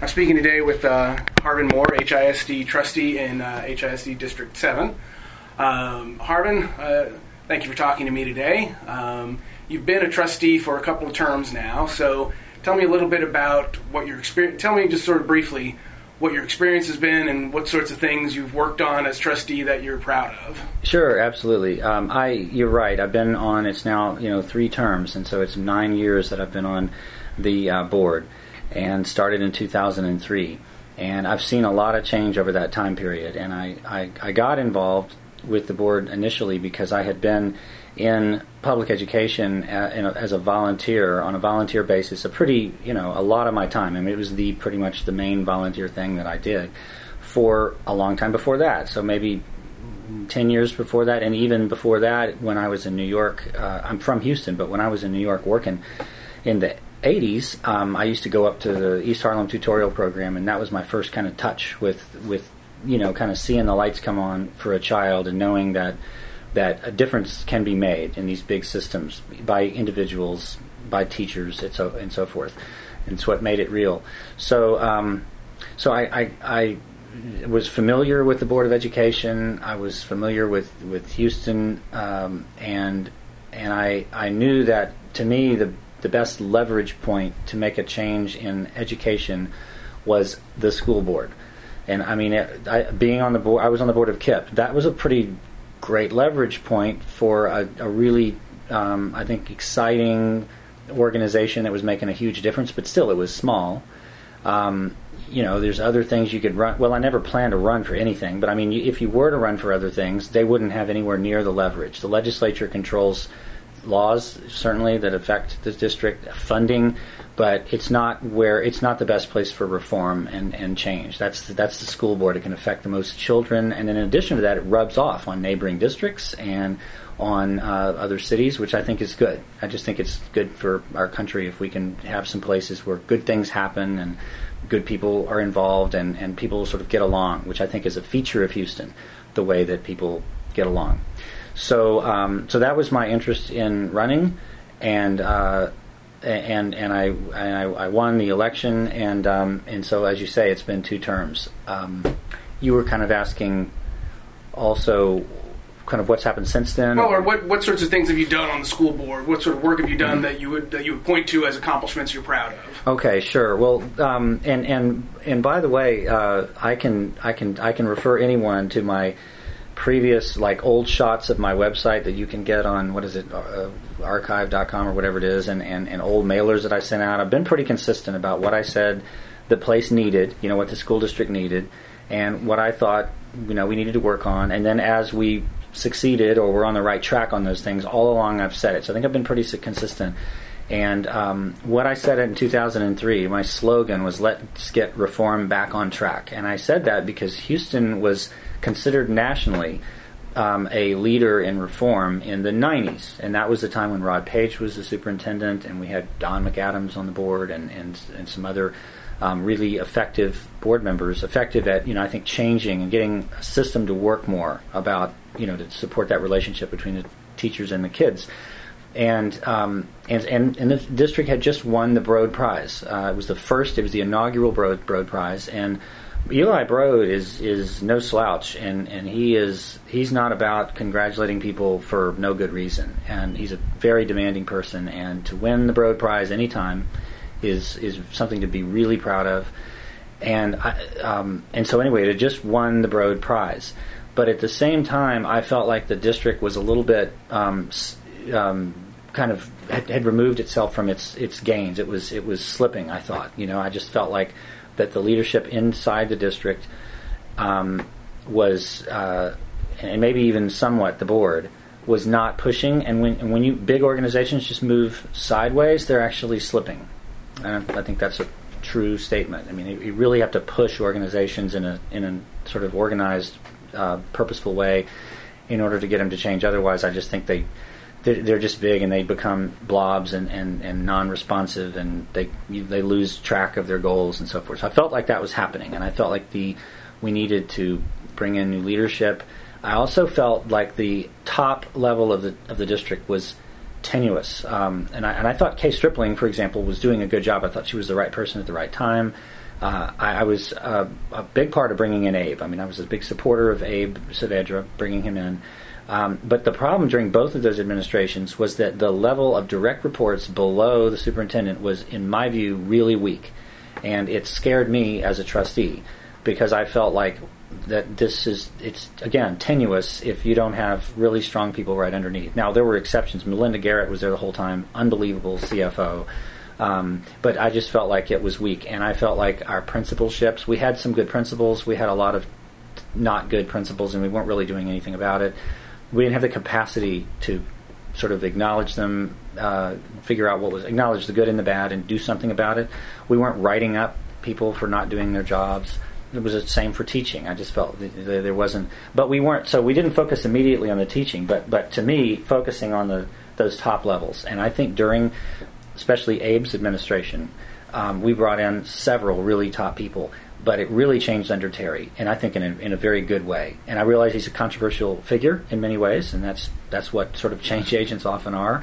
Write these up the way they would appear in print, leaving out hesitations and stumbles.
I'm speaking today with Harvin Moore, HISD trustee in HISD District 7. Harvin, thank you for talking to me today. You've been a trustee for a couple of terms now, so tell me a little bit about what your experience. Tell me just sort of briefly what your experience has been and what sorts of things you've worked on as trustee that you're proud of. Sure, absolutely. You're right. I've been on. It's now 3 terms, and so it's 9 years that I've been on the board, and started in 2003. And I've seen a lot of change over that time period. And I got involved with the board initially because I had been in public education as a volunteer, on a volunteer basis, a lot of my time. I mean, it was pretty much the main volunteer thing that I did for a long time before that. So maybe 10 years before that, and even before that, when I was in New York. I'm from Houston, but when I was in New York working in the 80s, I used to go up to the East Harlem tutorial program, and that was my first kind of touch with kind of seeing the lights come on for a child and knowing that a difference can be made in these big systems by individuals, by teachers, and so forth. And it's what made it real. So I was familiar with the Board of Education. I was familiar with Houston, and I knew that, to me, the best leverage point to make a change in education was the school board. And I mean, being on the board, I was on the board of KIPP. That was a pretty great leverage point for a really, I think, exciting organization that was making a huge difference, but still it was small. There's other things you could run. Well, I never planned to run for anything, but I mean, if you were to run for other things, they wouldn't have anywhere near the leverage. The legislature controls laws, certainly, that affect the district, funding, but it's not the best place for reform and change. That's the school board. It can affect the most children, and in addition to that, it rubs off on neighboring districts and on other cities, which I think is good. I just think it's good for our country if we can have some places where good things happen and good people are involved and people sort of get along, which I think is a feature of Houston, the way that people get along. So that was my interest in running, and I won the election, and so, as you say, it's been 2 terms. You were kind of asking also kind of what's happened since then. Well, or what sorts of things have you done on the school board? What sort of work have you done that you would point to as accomplishments you're proud of? Okay, sure. Well, and by the way, I can refer anyone to my previous, old shots of my website that you can get on, archive.com or whatever it is, and old mailers that I sent out. I've been pretty consistent about what I said the place needed, what the school district needed, and what I thought, we needed to work on. And then as we succeeded or were on the right track on those things, all along I've said it. So I think I've been pretty consistent. And what I said in 2003, my slogan was, "Let's get reform back on track." And I said that because Houston was considered nationally a leader in reform in the 90s. And that was the time when Rod Page was the superintendent, and we had Don McAdams on the board and some other really effective board members, effective at, I think, changing and getting a system to work more about, to support that relationship between the teachers and the kids. And the district had just won the Broad Prize. It was the inaugural Broad Prize, and Eli Broad is no slouch, and he's not about congratulating people for no good reason, and he's a very demanding person, and to win the Broad Prize anytime is something to be really proud of, and so anyway, it had just won the Broad Prize, but at the same time, I felt like the district was a little bit kind of had removed itself from its gains. It was slipping, I thought. I just felt like that the leadership inside the district was, and maybe even somewhat the board, was not pushing. And when big organizations just move sideways, they're actually slipping. And I think that's a true statement. I mean, you really have to push organizations in a sort of organized, purposeful way in order to get them to change. Otherwise, I just think they're just big and they become blobs and non-responsive, and they lose track of their goals and so forth. So I felt like that was happening, and I felt like we needed to bring in new leadership. I also felt like the top level of the district was tenuous, and I thought Kay Stripling, for example, was doing a good job. I thought she was the right person at the right time. I was a big part of bringing in Abe. I mean, I was a big supporter of Abe Saavedra, bringing him in. But the problem during both of those administrations was that the level of direct reports below the superintendent was, in my view, really weak. And it scared me as a trustee because I felt like that it's again, tenuous if you don't have really strong people right underneath. Now, there were exceptions. Melinda Garrett was there the whole time, unbelievable CFO. But I just felt like it was weak. And I felt like our principalships, we had some good principals, we had a lot of not good principals, and we weren't really doing anything about it. We didn't have the capacity to sort of acknowledge them, acknowledge the good and the bad and do something about it. We weren't writing up people for not doing their jobs. It was the same for teaching. I just felt there wasn't, but we weren't, so we didn't focus immediately on the teaching, but to me, focusing on those top levels. And I think during, especially Abe's administration, we brought in several really top people, but it really changed under Terry, and I think in a very good way. And I realize he's a controversial figure in many ways, and that's what sort of change agents often are.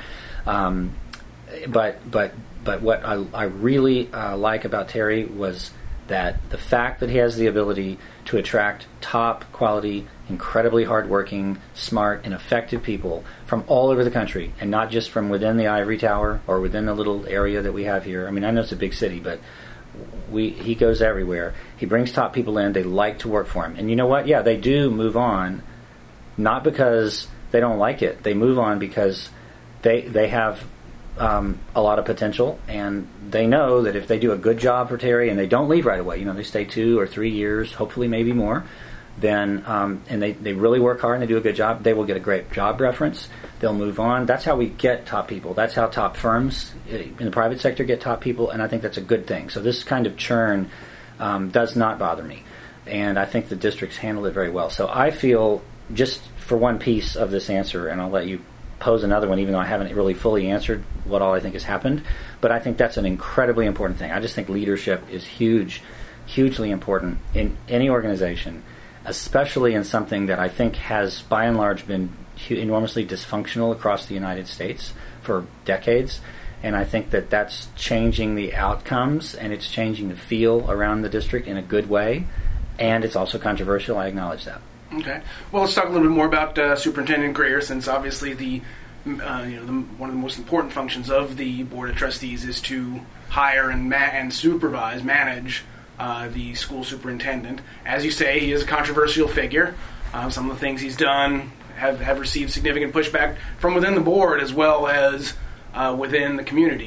But what I really like about Terry was that the fact that he has the ability to attract top quality, incredibly hardworking, smart, and effective people from all over the country, and not just from within the ivory tower or within the little area that we have here. I mean, I know it's a big city, but he goes everywhere. He brings top people in. They like to work for him. And you know what? Yeah, they do move on, not because they don't like it. They move on because they have a lot of potential, and they know that if they do a good job for Terry and they don't leave right away, they stay 2 or 3 years, hopefully maybe more, then and they really work hard and they do a good job, they will get a great job reference. They'll move on. That's how we get top people. That's how top firms in the private sector get top people, and I think that's a good thing. So this kind of churn does not bother me, and I think the districts handle it very well. So I feel, just for one piece of this answer, and I'll let you pose another one, even though I haven't really fully answered what all I think has happened, but I think that's an incredibly important thing. I just think leadership is hugely important in any organization, especially in something that I think has, by and large, been enormously dysfunctional across the United States for decades. And I think that that's changing the outcomes, and it's changing the feel around the district in a good way. And it's also controversial. I acknowledge that. Okay. Well, let's talk a little bit more about Superintendent Greer, since obviously one of the most important functions of the Board of Trustees is to hire and manage the school superintendent. As you say, he is a controversial figure. Some of the things he's done have received significant pushback from within the board as well as within the community.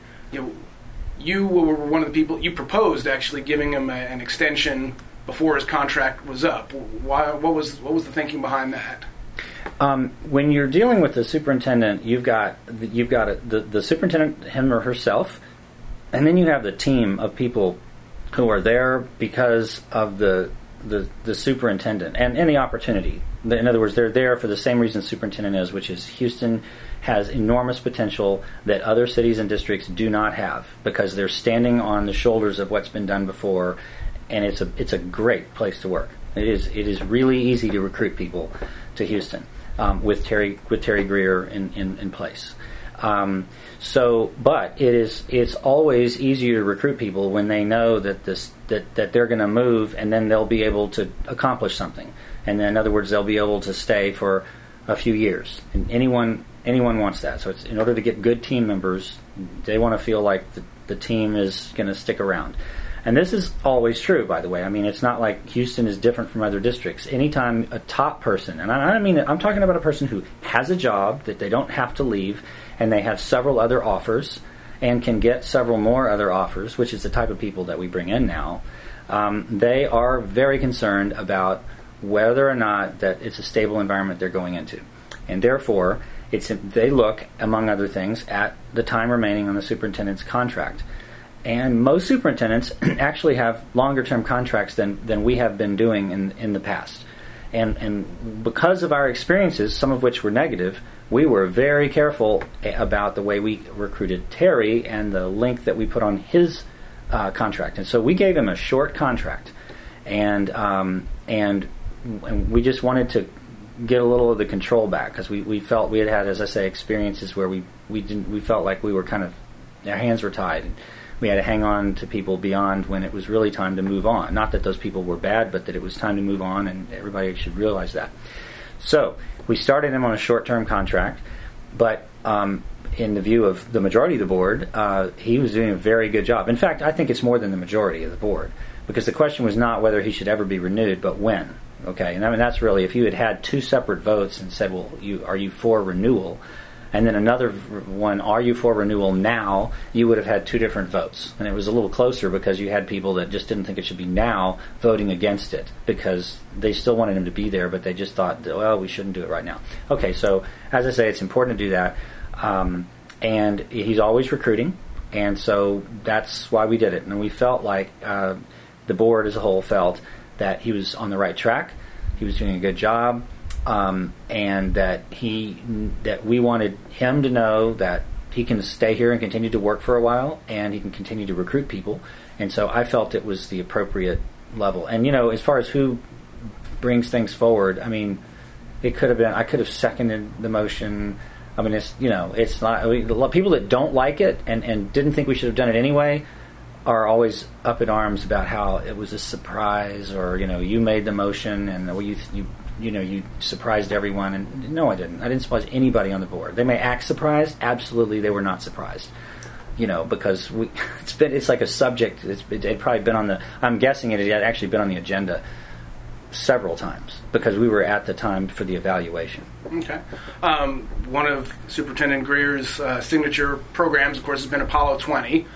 You were one of the people, you proposed actually giving him an extension before his contract was up. What was the thinking behind that? When you're dealing with the superintendent, you've got the superintendent, him or herself, and then you have the team of people who are there because of the superintendent and the opportunity. In other words, they're there for the same reason the superintendent is, which is Houston has enormous potential that other cities and districts do not have, because they're standing on the shoulders of what's been done before, and it's a great place to work. It is really easy to recruit people to Houston with Terry Greer in place. But it's always easier to recruit people when they know that that they're going to move, and then they'll be able to accomplish something. And then, in other words, they'll be able to stay for a few years. And anyone wants that. So it's in order to get good team members, they want to feel like the team is going to stick around. And this is always true, by the way. I mean, it's not like Houston is different from other districts. Anytime a top person, and I mean, I'm talking about a person who has a job that they don't have to leave, and they have several other offers, and can get several more other offers, which is the type of people that we bring in now, they are very concerned about whether or not that it's a stable environment they're going into. And therefore, they look, among other things, at the time remaining on the superintendent's contract. And most superintendents actually have longer-term contracts than we have been doing in the past. And because of our experiences, some of which were negative, we were very careful about the way we recruited Terry and the length that we put on his contract. And so we gave him a short contract, and we just wanted to get a little of the control back, because we felt we had, as I say, experiences where we felt like we were kind of, our hands were tied. we had to hang on to people beyond when it was really time to move on. Not that those people were bad, but that it was time to move on, and everybody should realize that. So we started him on a short-term contract, but in the view of the majority of the board, he was doing a very good job. In fact, I think it's more than the majority of the board, because the question was not whether he should ever be renewed, but when. Okay, and I mean that's really, if you had two separate votes and said, well, are you for renewal, and then another one, are you for renewal now, you would have had two different votes. And it was a little closer because you had people that just didn't think it should be now voting against it because they still wanted him to be there, but they just thought, well, we shouldn't do it right now. Okay, so as I say, it's important to do that. And he's always recruiting, and so that's why we did it. And we felt like the board as a whole felt that he was on the right track, he was doing a good job, and that we wanted him to know that he can stay here and continue to work for a while, and he can continue to recruit people. And so I felt it was the appropriate level. And as far as who brings things forward, I mean, it could have been, I could have seconded the motion. I mean, it's not. I mean, people that don't like it and didn't think we should have done it anyway are always up in arms about how it was a surprise, or you made the motion and you surprised everyone. And no, I didn't. I didn't surprise anybody on the board. They may act surprised. Absolutely, they were not surprised. Because it's like a subject. It probably been on the. I'm guessing it had actually been on the agenda several times because we were at the time for the evaluation. Okay. One of Superintendent Greer's signature programs, of course, has been Apollo 20.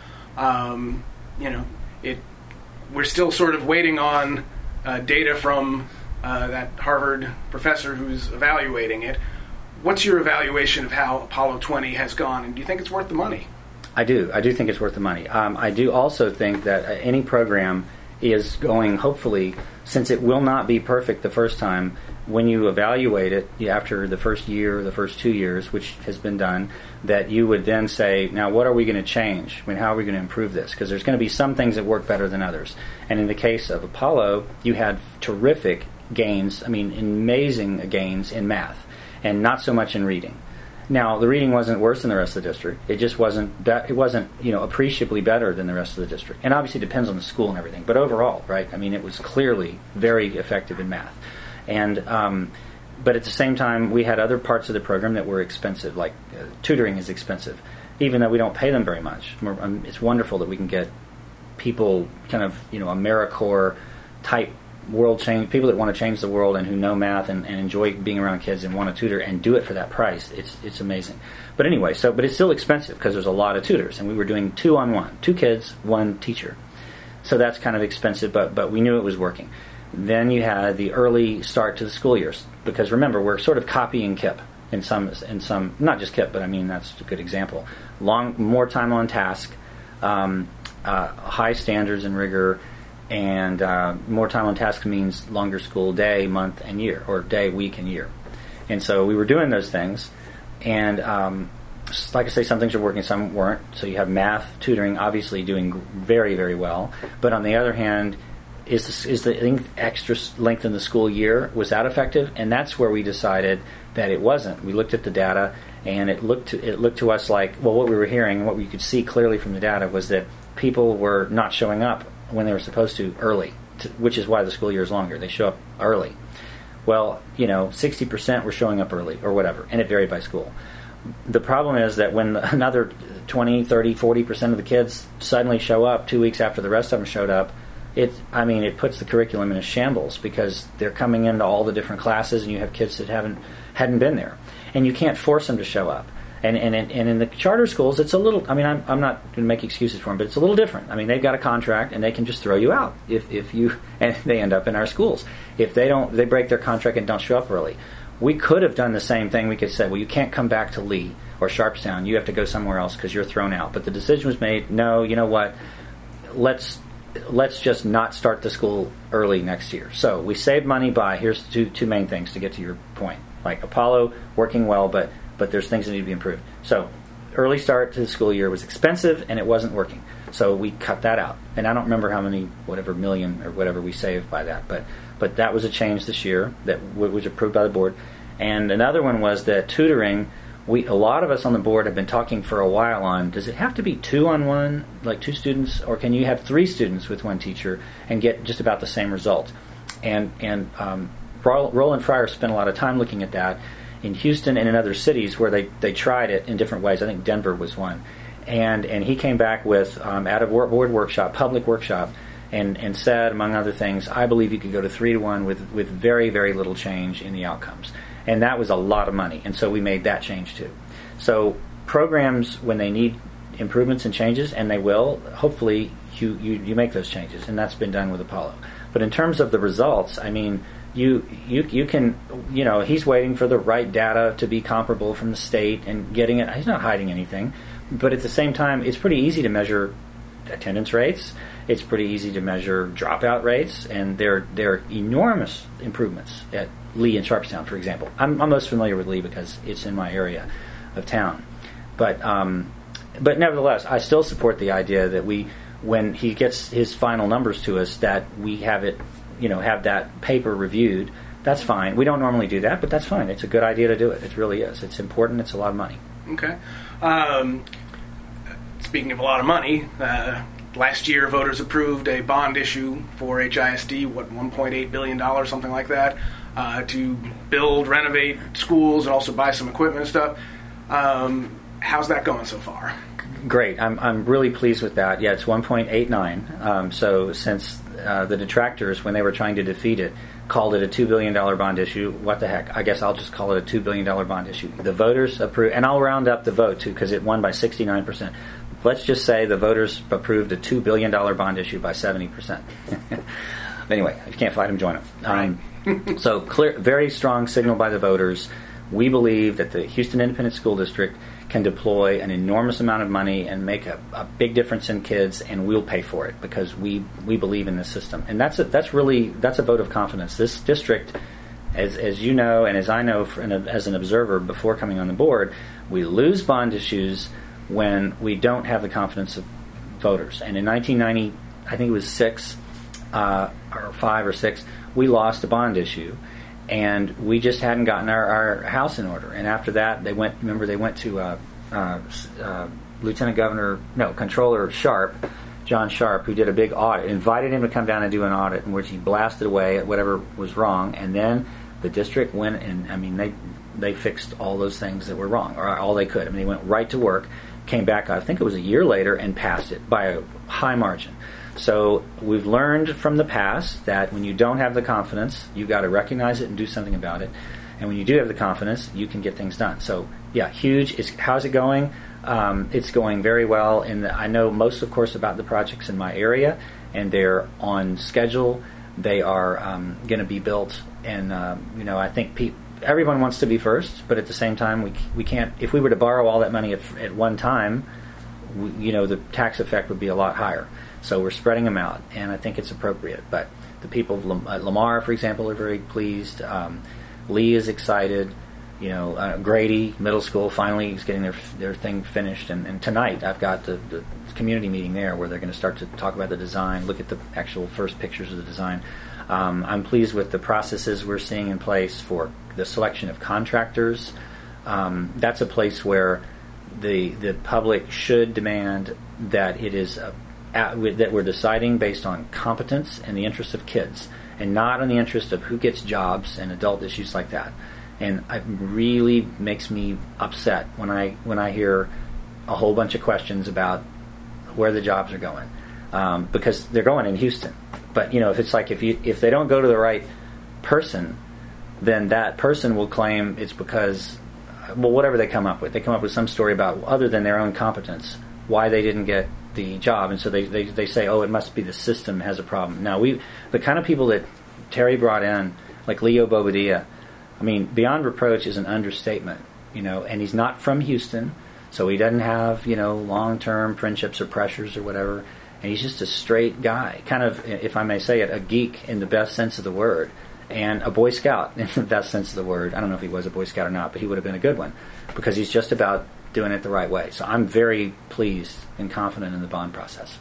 We're still sort of waiting on data from that Harvard professor who's evaluating it. What's your evaluation of how Apollo 20 has gone, and do you think it's worth the money? I do think it's worth the money. I do also think that any program is going, hopefully, since it will not be perfect the first time, when you evaluate it after the first year or the first 2 years, which has been done, that you would then say, now what are we going to change? I mean, how are we going to improve this? Because there's going to be some things that work better than others. And in the case of Apollo, you had terrific gains, amazing gains in math, and not so much in reading. Now, the reading wasn't worse than the rest of the district. It just wasn't appreciably better than the rest of the district. And obviously it depends on the school and everything. But overall, right, it was clearly very effective in math. And but at the same time, we had other parts of the program that were expensive, like tutoring is expensive, even though we don't pay them very much. It's wonderful that we can get people kind of, AmeriCorps type world change, people that want to change the world and who know math and enjoy being around kids and want to tutor and do it for that price. It's amazing. But anyway, but it's still expensive because there's a lot of tutors, and we were doing 2-on-1, 2 kids, 1 teacher. So that's kind of expensive, but we knew it was working. Then you had the early start to the school years, because remember, we're sort of copying KIPP in some, not just KIPP, but that's a good example. More time on task, high standards and rigor, and more time on task means longer school day, month, and year, or day, week, and year. And so we were doing those things, and like I say, some things are working, some weren't. So you have math, tutoring, obviously doing very, very well. But on the other hand, is the extra length in the school year, was that effective? And that's where we decided that it wasn't. We looked at the data, and it looked to us like, well, what we were hearing, what we could see clearly from the data was that people were not showing up when they were supposed to early, which is why the school year is longer. They show up early. Well, 60% were showing up early or whatever, and it varied by school. The problem is that when another 20, 30, 40% of the kids suddenly show up 2 weeks after the rest of them showed up, it puts the curriculum in a shambles, because they're coming into all the different classes, and you have kids that hadn't been there, and you can't force them to show up. And in the charter schools, it's a little. I'm not going to make excuses for them, but it's a little different. They've got a contract, and they can just throw you out if you. And they end up in our schools if they break their contract and don't show up early. We could have done the same thing. We could say, well, you can't come back to Lee or Sharpstown. You have to go somewhere else because you're thrown out. But the decision was made. No, you know what? Let's just not start the school early next year. So we saved money by, here's two main things to get to your point. Like Apollo working well, but there's things that need to be improved. So early start to the school year was expensive, and it wasn't working. So we cut that out. And I don't remember how many, million or whatever we saved by that. But that was a change this year that was approved by the board. And another one was that tutoring a lot of us on the board have been talking for a while on, does it have to be 2-on-1, like 2 students, or can you have 3 students with 1 teacher and get just about the same result? And Roland Fryer spent a lot of time looking at that in Houston and in other cities where they tried it in different ways. I think Denver was one. And he came back with, at a board workshop, public workshop, and said, among other things, I believe you could go to 3-to-1 with very, very little change in the outcomes. And that was a lot of money, and so we made that change too. So programs, when they need improvements and changes, and they will, hopefully you make those changes, and that's been done with Apollo. But in terms of the results, I mean, you can, he's waiting for the right data to be comparable from the state and getting it. He's not hiding anything. But at the same time, it's pretty easy to measure attendance rates. It's pretty easy to measure dropout rates, and there are enormous improvements at Lee and Sharpstown, for example. I'm most familiar with Lee because it's in my area of town. But nevertheless, I still support the idea that when he gets his final numbers to us, that we have it, have that paper reviewed. That's fine. We don't normally do that, but that's fine. It's a good idea to do it. It really is. It's important. It's a lot of money. Okay. Speaking of a lot of money, last year voters approved a bond issue for HISD, $1.8 billion, something like that, to build, renovate schools, and also buy some equipment and stuff. How's that going so far? Great. I'm really pleased with that. Yeah, it's 1.89. So since the detractors, when they were trying to defeat it, called it a $2 billion bond issue, what the heck? I guess I'll just call it a $2 billion bond issue. The voters approved, and I'll round up the vote too, because it won by 69%. Let's just say the voters approved a $2 billion bond issue by 70%. Anyway, if you can't fight them, join them. Right. So clear, very strong signal by the voters. We believe that the Houston Independent School District can deploy an enormous amount of money and make a big difference in kids, and we'll pay for it because we believe in this system. And that's a vote of confidence. This district, as you know and as I know as an observer before coming on the board, we lose bond issues when we don't have the confidence of voters. And in 1990, I think it was 6 or 5 or 6, we lost a bond issue. And we just hadn't gotten our house in order. And after that, they went to Controller Sharp, John Sharp, who did a big audit, invited him to come down and do an audit in which he blasted away at whatever was wrong. And then the district went and, they fixed all those things that were wrong, or all they could. They went right to work, came back, I think it was a year later, and passed it by a high margin. So we've learned from the past that when you don't have the confidence, you've got to recognize it and do something about it. And when you do have the confidence, you can get things done. So, yeah, huge. How's it going? It's going very well. I know most, of course, about the projects in my area, and they're on schedule. They are going to be built. And, I think everyone wants to be first, but at the same time, we can't. If we were to borrow all that money at one time, the tax effect would be a lot higher. So we're spreading them out, and I think it's appropriate. But the people of Lamar, for example, are very pleased. Lee is excited. Grady Middle School finally is getting their thing finished. And tonight I've got the community meeting there where they're going to start to talk about the design, look at the actual first pictures of the design. I'm pleased with the processes we're seeing in place for the selection of contractors. That's a place where the public should demand that it is that we're deciding based on competence and the interest of kids, and not on the interest of who gets jobs and adult issues like that. And it really makes me upset when I hear a whole bunch of questions about where the jobs are going, because they're going in Houston. But if it's like if they don't go to the right person, then that person will claim it's because, whatever they come up with some story about, other than their own competence, why they didn't get the job. And so they say, it must be the system has a problem. Now, the kind of people that Terry brought in, like Leo Bobadilla, beyond reproach is an understatement, and he's not from Houston, so he doesn't have, long-term friendships or pressures or whatever, and he's just a straight guy, kind of, if I may say it, a geek in the best sense of the word, and a Boy Scout in the best sense of the word. I don't know if he was a Boy Scout or not, but he would have been a good one, because he's just about doing it the right way. So I'm very pleased and confident in the bond process.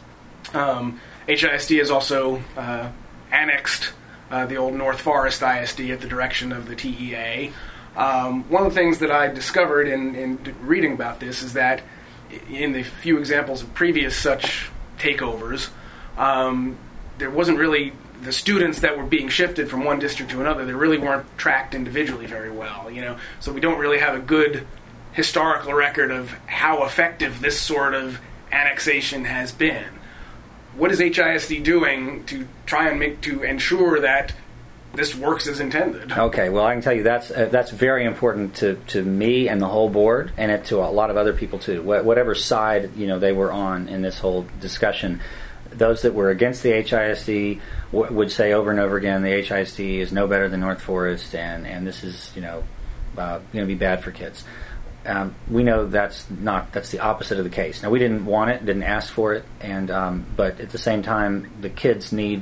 HISD has also annexed the old North Forest ISD at the direction of the TEA. One of the things that I discovered in reading about this is that in the few examples of previous such takeovers, there wasn't really the students that were being shifted from one district to another. They really weren't tracked individually very well, So we don't really have a good historical record of how effective this sort of annexation has been. What is HISD doing to try and to ensure that this works as intended? Okay, well, I can tell you that's very important to me and the whole board, and to a lot of other people too. Whatever side they were on in this whole discussion, those that were against the HISD would say over and over again, the HISD is no better than North Forest, and this is going to be bad for kids. We know that's the opposite of the case. Now, we didn't want it, didn't ask for it, and but at the same time, the kids need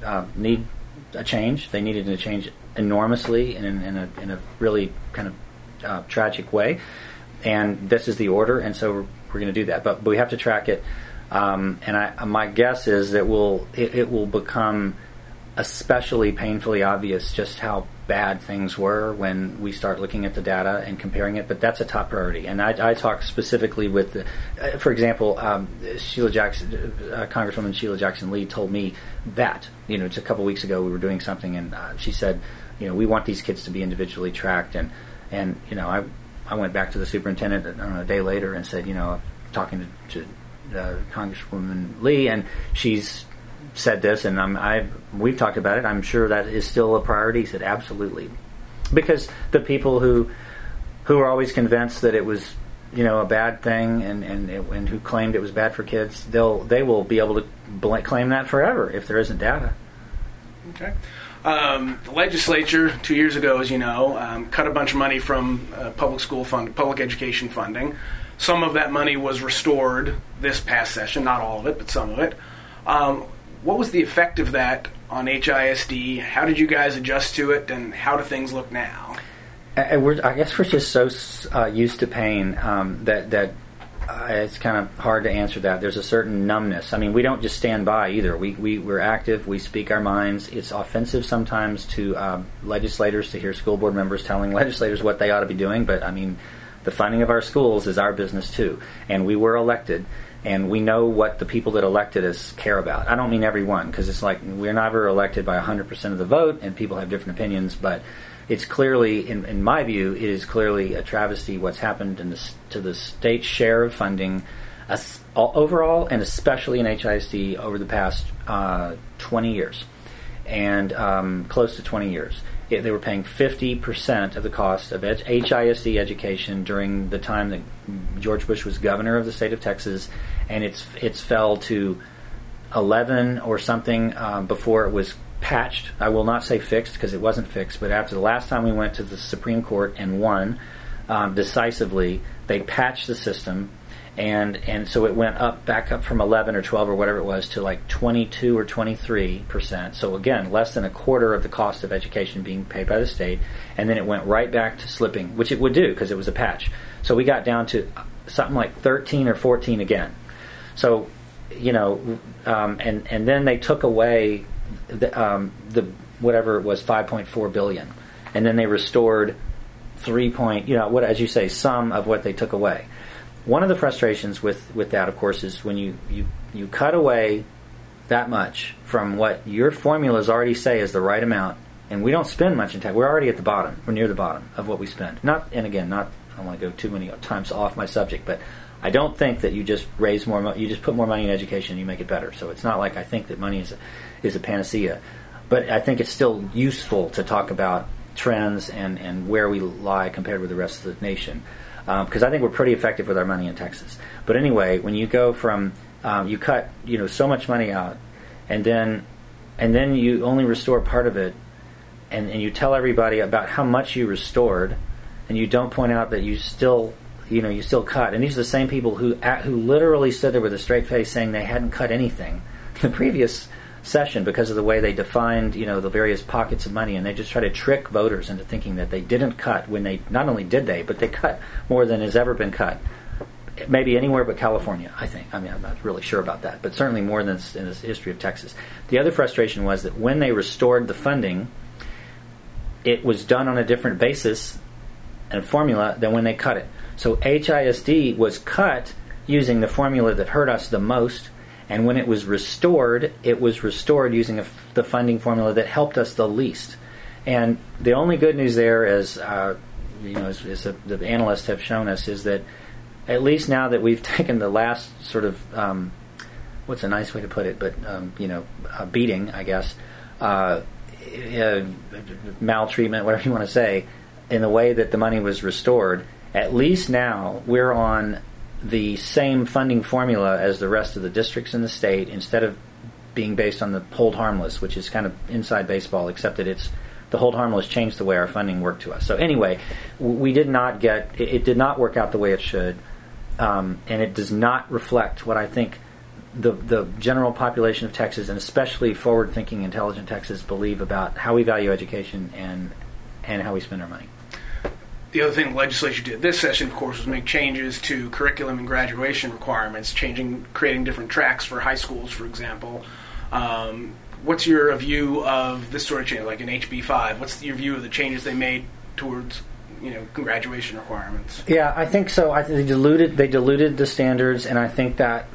a change. They needed a change enormously in a really kind of tragic way, and this is the order, and so we're going to do that. But we have to track it, and my guess is that it will become especially painfully obvious just how bad things were when we start looking at the data and comparing it, but that's a top priority. And I talk specifically with, for example, Congresswoman Sheila Jackson Lee told me that, just a couple weeks ago we were doing something, and she said, we want these kids to be individually tracked, and I went back to the superintendent a day later and said, talking to Congresswoman Lee, and she's said this, and we've talked about it. I'm sure that is still a priority. He said absolutely, because the people who are always convinced that it was a bad thing and who claimed it was bad for kids, they will be able to claim that forever if there isn't data. Okay. The legislature 2 years ago, as you know, cut a bunch of money from public education funding. Some of that money was restored this past session, not all of it, but some of it. What was the effect of that on HISD? How did you guys adjust to it, and how do things look now? I guess we're just so used to pain that it's kind of hard to answer that. There's a certain numbness. I mean, we don't just stand by either. We're active. We speak our minds. It's offensive sometimes to legislators to hear school board members telling legislators what they ought to be doing, but I mean, the funding of our schools is our business too, and we were elected. And we know what the people that elected us care about. I don't mean everyone, because it's like we're never elected by 100% of the vote, and people have different opinions. But it's clearly, in my view, it is clearly a travesty what's happened to the state's share of funding overall, and especially in HISD over the past 20 years, and close to 20 years. They were paying 50% of the cost of HISD education during the time that George Bush was governor of the state of Texas, and it's fell to 11 or something before it was patched. I will not say fixed, because it wasn't fixed, but after the last time we went to the Supreme Court and won decisively, they patched the system, and so it went back up from 11 or 12 or whatever it was to like 22 or 23%. So again, less than a quarter of the cost of education being paid by the state, and then it went right back to slipping, which it would do because it was a patch. So we got down to something like 13 or 14 again. So, and then they took away the whatever it was, $5.4 billion, and then they restored as you say, some of what they took away. One of the frustrations with that, of course, is when you cut away that much from what your formulas already say is the right amount, and we don't spend much in tax. We're already at the bottom. We're near the bottom of what we spend. I don't want to go too many times off my subject, but I don't think that you just raise more money, you just put more money in education and you make it better. So it's not like I think that money is a panacea. But I think it's still useful to talk about trends and where we lie compared with the rest of the nation. Because I think we're pretty effective with our money in Texas. But anyway, when you go from you cut so much money out, and then you only restore part of it, and you tell everybody about how much you restored, and you don't point out that you still cut. And these are the same people who literally stood there with a straight face saying they hadn't cut anything the previous session because of the way they defined the various pockets of money, and they just try to trick voters into thinking that they didn't cut when they not only did but they cut more than has ever been cut, maybe anywhere but California, I think. I mean, I'm not really sure about that, but certainly more than in the history of Texas. The other frustration was that when they restored the funding, it was done on a different basis a formula than when they cut it. So HISD was cut using the formula that hurt us the most, and when it was restored using the funding formula that helped us the least. And the only good news there, as the analysts have shown us, is that at least now that we've taken the last sort of what's a nice way to put it, but beating, I guess, maltreatment, whatever you want to say, in the way that the money was restored, at least now we're on the same funding formula as the rest of the districts in the state, instead of being based on the hold harmless, which is kind of inside baseball, except that the hold harmless changed the way our funding worked to us. So anyway, it did not work out the way it should, and it does not reflect what I think the general population of Texas, and especially forward-thinking, intelligent Texas, believe about how we value education and how we spend our money. The other thing the legislature did this session, of course, was make changes to curriculum and graduation requirements, creating different tracks for high schools, for example. What's your view of this sort of change, like in HB 5? What's your view of the changes they made towards graduation requirements? Yeah, I think so. They diluted the standards, and I think that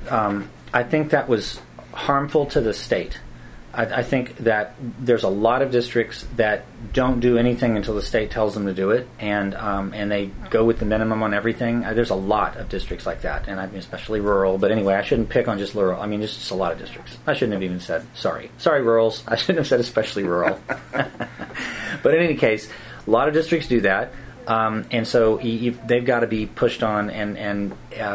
was harmful to the state. I think that there's a lot of districts that don't do anything until the state tells them to do it, and they go with the minimum on everything. There's a lot of districts like that, and I mean especially rural. But anyway, I shouldn't pick on just rural. I mean, there's just a lot of districts. I shouldn't have even said sorry, rurals. I shouldn't have said especially rural. But in any case, a lot of districts do that, and so they've got to be pushed on.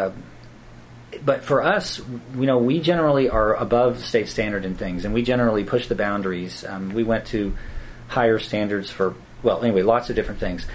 But for us, we generally are above state standard in things, and we generally push the boundaries. We went to higher standards for, lots of different things.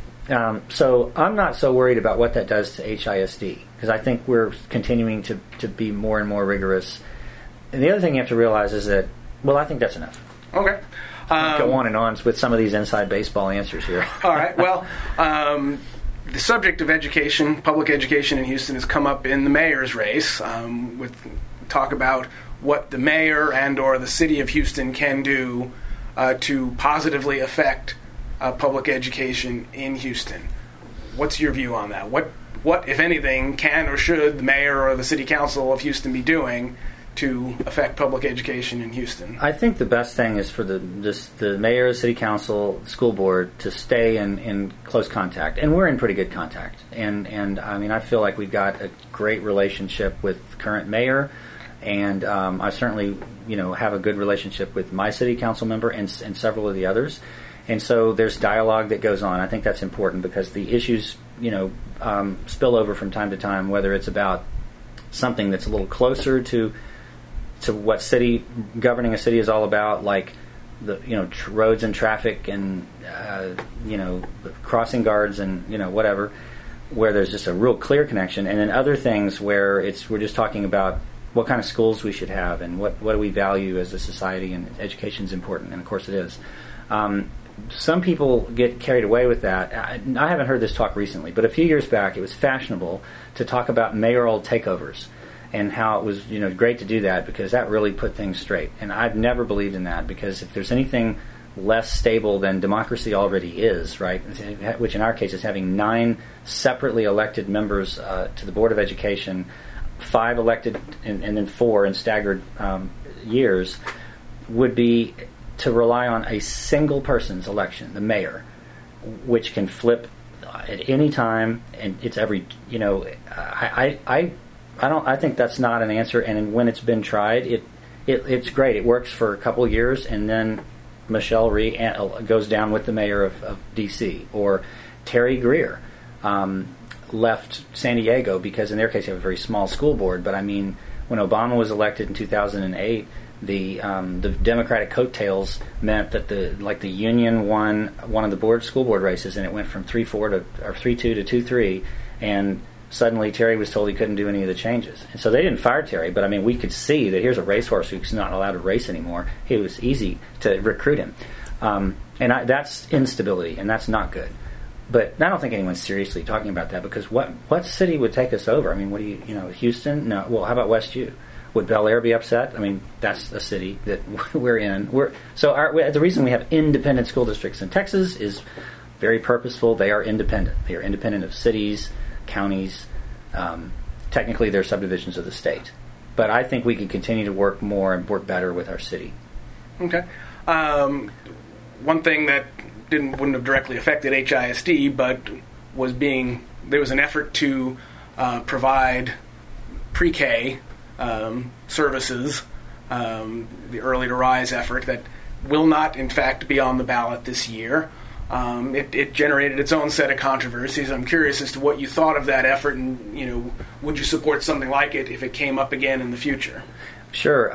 So I'm not so worried about what that does to HISD, because I think we're continuing to be more and more rigorous. And the other thing you have to realize is that, I think that's enough. Okay. Go on and on with some of these inside baseball answers here. All right. Well, the subject of education, public education in Houston, has come up in the mayor's race, with talk about what the mayor and or the city of Houston can do to positively affect public education in Houston. What's your view on that? What, if anything, can or should the mayor or the city council of Houston be doing to affect public education in Houston? I think the best thing is for the mayor, city council, school board to stay in close contact, and we're in pretty good contact. And I mean, I feel like we've got a great relationship with the current mayor, and I certainly have a good relationship with my city council member and several of the others. And so there's dialogue that goes on. I think that's important because the issues spill over from time to time, whether it's about something that's a little closer to what governing a city is all about, like the roads and traffic and crossing guards and whatever, where there's just a real clear connection, and then other things where we're just talking about what kind of schools we should have and what do we value as a society, and education is important, and of course it is. Some people get carried away with that. I haven't heard this talk recently, but a few years back it was fashionable to talk about mayoral takeovers and how it was great to do that because that really put things straight. And I've never believed in that, because if there's anything less stable than democracy already is, right, which in our case is having 9 separately elected members to the Board of Education, 5 elected and then 4 in staggered years, would be to rely on a single person's election, the mayor, which can flip at any time, and it's every I think that's not an answer. And when it's been tried, it's great. It works for a couple of years, and then Michelle Rhee goes down with the mayor of D.C. Or Terry Greer left San Diego because in their case they have a very small school board. But I mean, when Obama was elected in 2008, the Democratic coattails meant that the Union won one of the school board races, and it went from 3-2 to 2-3, and suddenly Terry was told he couldn't do any of the changes. And so they didn't fire Terry, but I mean, we could see that here's a racehorse who's not allowed to race anymore. It was easy to recruit him. That's instability, and that's not good. But I don't think anyone's seriously talking about that, because what city would take us over? I mean, what do Houston? No. Well, how about West U? Would Bel Air be upset? I mean, that's a city that we're in. The reason we have independent school districts in Texas is very purposeful. They are independent. They are independent of cities, counties. Technically, they're subdivisions of the state. But I think we can continue to work more and work better with our city. Okay. One thing that wouldn't have directly affected HISD, but there was an effort to provide pre-K services, the Early to Rise effort that will not, in fact, be on the ballot this year. It generated its own set of controversies. I'm curious as to what you thought of that effort, and would you support something like it if it came up again in the future? Sure.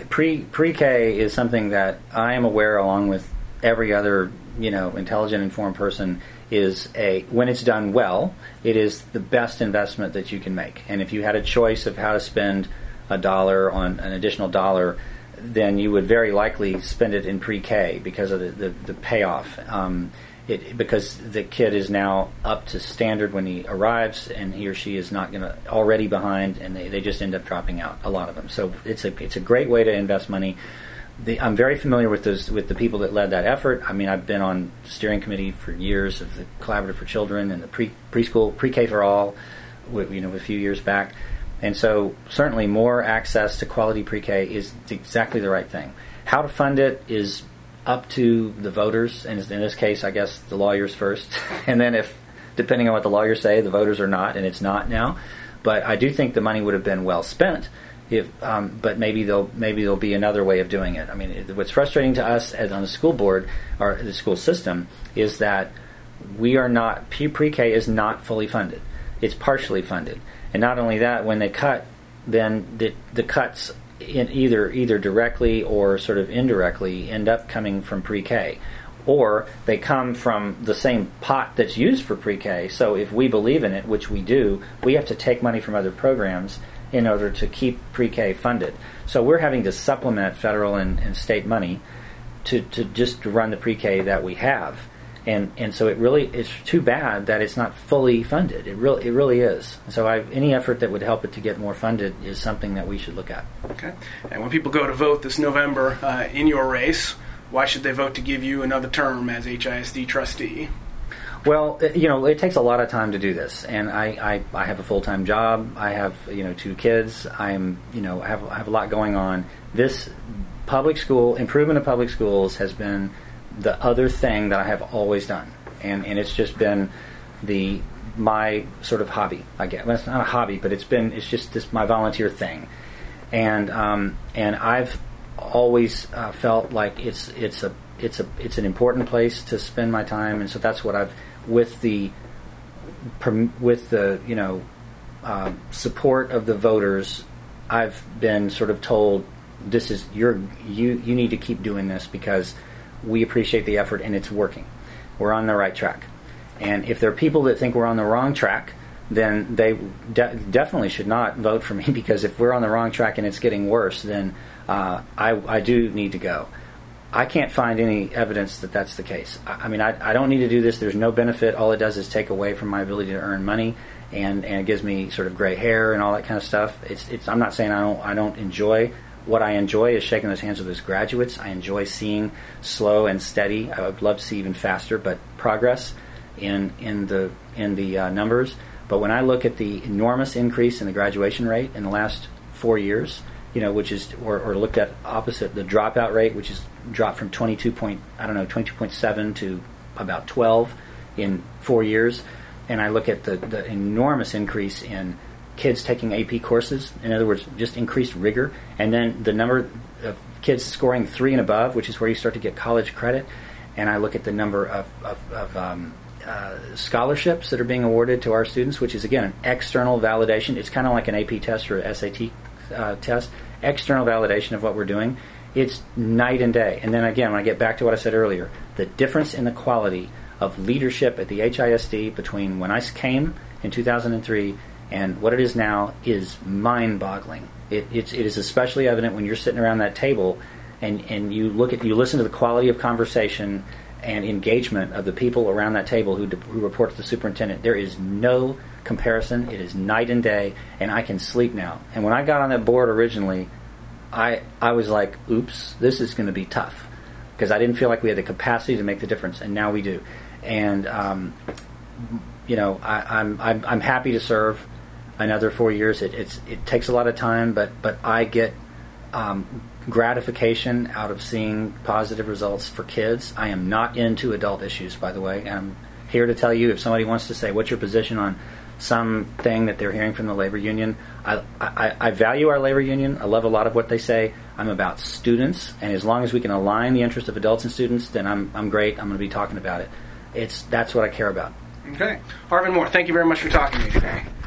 Pre-K is something that I am aware, along with every other intelligent, informed person, when it's done well, it is the best investment that you can make. And if you had a choice of how to spend $1 on an additional $1, then you would very likely spend it in pre-K because of the payoff. Because the kid is now up to standard when he arrives, and he or she is not going to already behind, and they just end up dropping out, a lot of them. So it's a great way to invest money. I'm very familiar with the people that led that effort. I mean, I've been on the steering committee for years of the Collaborative for Children and the preschool pre-K for all, a few years back. And so certainly more access to quality pre-K is exactly the right thing. How to fund it is up to the voters, and in this case, I guess the lawyers first. And then if, depending on what the lawyers say, the voters are not, and it's not now. But I do think the money would have been well spent. But maybe there'll be another way of doing it. I mean, what's frustrating to us on the school board or the school system is that we are not pre-K is not fully funded. It's partially funded, and not only that, when they cut, then the cuts in either directly or sort of indirectly end up coming from pre-K, or they come from the same pot that's used for pre-K. So if we believe in it, which we do, we have to take money from other programs in order to keep pre-K funded. So we're having to supplement federal and state money to run the pre-K that we have. And so it's too bad that it's not fully funded. It really is. So any effort that would help it to get more funded is something that we should look at. Okay. And when people go to vote this November in your race, why should they vote to give you another term as HISD trustee? Well, it takes a lot of time to do this, and I have a full-time job. I have 2 kids. I have a lot going on. This improvement of public schools has been the other thing that I have always done, and it's just been my sort of hobby. I guess well, it's not a hobby, but it's just my volunteer thing, and I've always felt like it's an important place to spend my time, and so that's what I've with the support of the voters. I've been sort of told this is you need to keep doing this because we appreciate the effort and it's working. We're on the right track. And if there are people that think we're on the wrong track, then they definitely should not vote for me, because if we're on the wrong track and it's getting worse, then I do need to go. I can't find any evidence that that's the case. I mean, I don't need to do this. There's no benefit. All it does is take away from my ability to earn money, and it gives me sort of gray hair and all that kind of stuff. I'm not saying I don't enjoy. What I enjoy is shaking those hands with those graduates. I enjoy seeing slow and steady. I would love to see even faster, but progress in the numbers. But when I look at the enormous increase in the graduation rate in the last 4 years, which is, or looked at opposite, the dropout rate, which is dropped from 22.7 to about 12 in 4 years, and I look at the enormous increase in kids taking AP courses, in other words, just increased rigor, and then the number of kids scoring 3 and above, which is where you start to get college credit, and I look at the number of scholarships that are being awarded to our students, which is, again, an external validation. It's kind of like an AP test or an SAT test, external validation of what we're doing. It's night and day. And then again, when I get back to what I said earlier, the difference in the quality of leadership at the HISD between when I came in 2003 and what it is now is mind-boggling. It is especially evident when you're sitting around that table and you listen to the quality of conversation and engagement of the people around that table who report to the superintendent. There is no comparison. It is night and day, and I can sleep now. And when I got on that board originally, I was like, oops, this is going to be tough, because I didn't feel like we had the capacity to make the difference, and now we do. And I'm happy to serve another 4 years. It takes a lot of time, but I get gratification out of seeing positive results for kids. I am not into adult issues, by the way. I'm here to tell you, if somebody wants to say, what's your position on something that they're hearing from the labor union, I value our labor union. I love a lot of what they say. I'm about students, and as long as we can align the interests of adults and students, then I'm great. I'm going to be talking about it. That's what I care about. Okay. Arvin Moore, thank you very much for talking to me today.